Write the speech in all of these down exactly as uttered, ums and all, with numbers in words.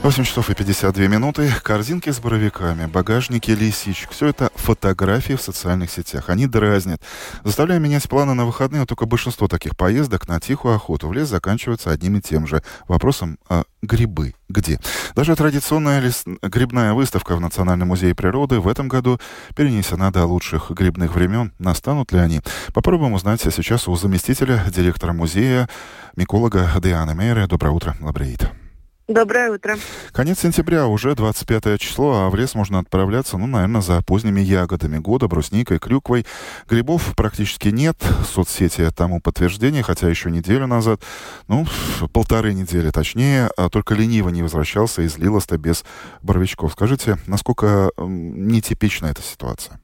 восемь часов и пятьдесят две минуты. Корзинки с боровиками, багажники лисичек. Все это фотографии в социальных сетях. Они дразнят, заставляя менять планы на выходные. Но только большинство таких поездок на тихую охоту в лес заканчиваются одним и тем же вопросом: а грибы где? Даже традиционная лес... грибная выставка в Национальном музее природы в этом году перенесена до лучших грибных времен. Настанут ли они? Попробуем узнать сейчас у заместителя директора музея, миколога Дианы Мейере. Доброе утро, Лабрейт. Доброе утро. Конец сентября, уже двадцать пятое число, а в лес можно отправляться, ну, наверное, за поздними ягодами года, брусникой, клюквой. Грибов практически нет, соцсети тому подтверждение, хотя еще неделю назад, ну, полторы недели точнее, а только лениво не возвращался из Лилоста без боровичков. Скажите, насколько нетипична эта ситуация?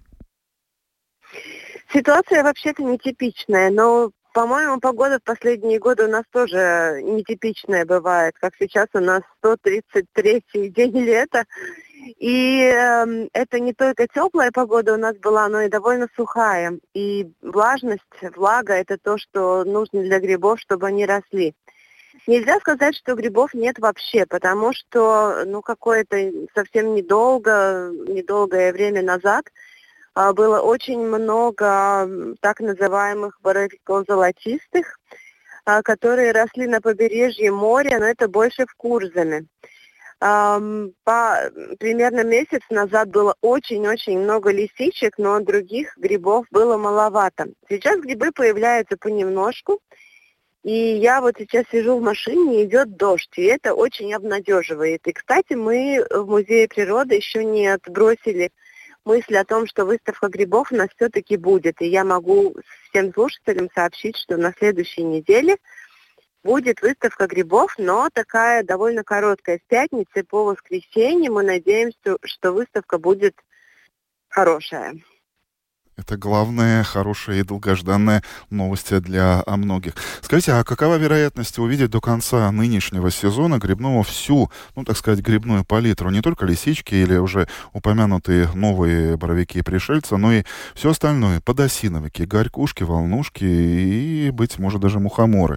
Ситуация вообще-то нетипичная, но... По-моему, погода в последние годы у нас тоже нетипичная бывает, как сейчас у нас сто тридцать третий день лета. И э, это не только теплая погода у нас была, но и довольно сухая. И влажность, влага – это то, что нужно для грибов, чтобы они росли. Нельзя сказать, что грибов нет вообще, потому что ну, какое-то совсем недолго, недолгое время назад было очень много так называемых боровиков золотистых, которые росли на побережье моря, но это больше в Курзаме. По, примерно месяц назад было очень-очень много лисичек, но других грибов было маловато. Сейчас грибы появляются понемножку, и я вот сейчас сижу в машине, идет дождь, и это очень обнадеживает. И, кстати, мы в Музее природы еще не отбросили мысль о том, что выставка грибов у нас все-таки будет. И я могу всем слушателям сообщить, что на следующей неделе будет выставка грибов, но такая довольно короткая, с пятницы по воскресенье. Мы надеемся, что выставка будет хорошая. Это главная, хорошая и долгожданная новость для многих. Скажите, а какова вероятность увидеть до конца нынешнего сезона грибного всю, ну, так сказать, грибную палитру? Не только лисички или уже упомянутые новые боровики и пришельцы, но и все остальное. Подосиновики, горькушки, волнушки и, быть может, даже мухоморы.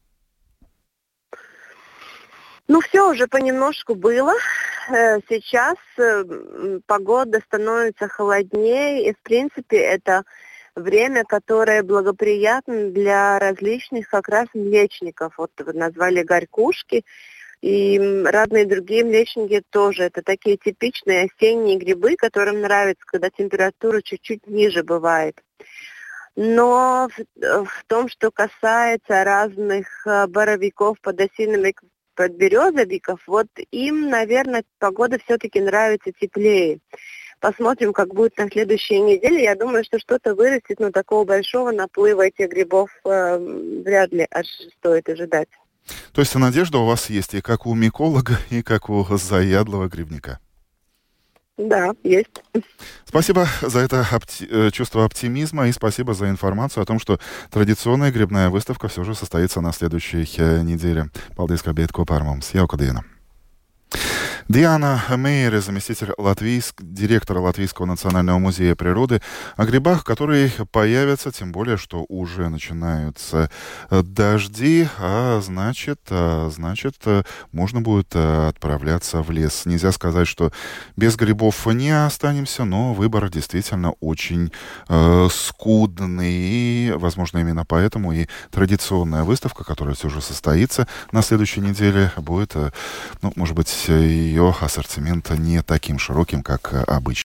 Ну, все уже понемножку было. Сейчас погода становится холоднее, и, в принципе, это время, которое благоприятно для различных как раз млечников. Вот вы назвали горькушки, и разные другие млечники тоже. Это такие типичные осенние грибы, которым нравится, когда температура чуть-чуть ниже бывает. Но в, в том, что касается разных боровиков, подосиновиков, подберезовиков, вот им, наверное, погода все-таки нравится теплее. Посмотрим, как будет на следующей неделе. Я думаю, что что-то вырастет, но такого большого наплыва этих грибов э, вряд ли аж стоит ожидать. То есть надежда у вас есть и как у миколога, и как у заядлого грибника? Да, есть. Спасибо за это опти- чувство оптимизма и спасибо за информацию о том, что традиционная грибная выставка все же состоится на следующей неделе. Paldies, ka bijat kopā ar mums. Jauka diena. Диана Мейере, заместитель латвийск... директора Латвийского национального музея природы, о грибах, которые появятся, тем более, что уже начинаются дожди, а значит, а значит, можно будет отправляться в лес. Нельзя сказать, что без грибов не останемся, но выбор действительно очень э, скудный. И, возможно, именно поэтому и традиционная выставка, которая все же состоится на следующей неделе, будет, ну, может быть, ее ассортимент не таким широким, как обычно.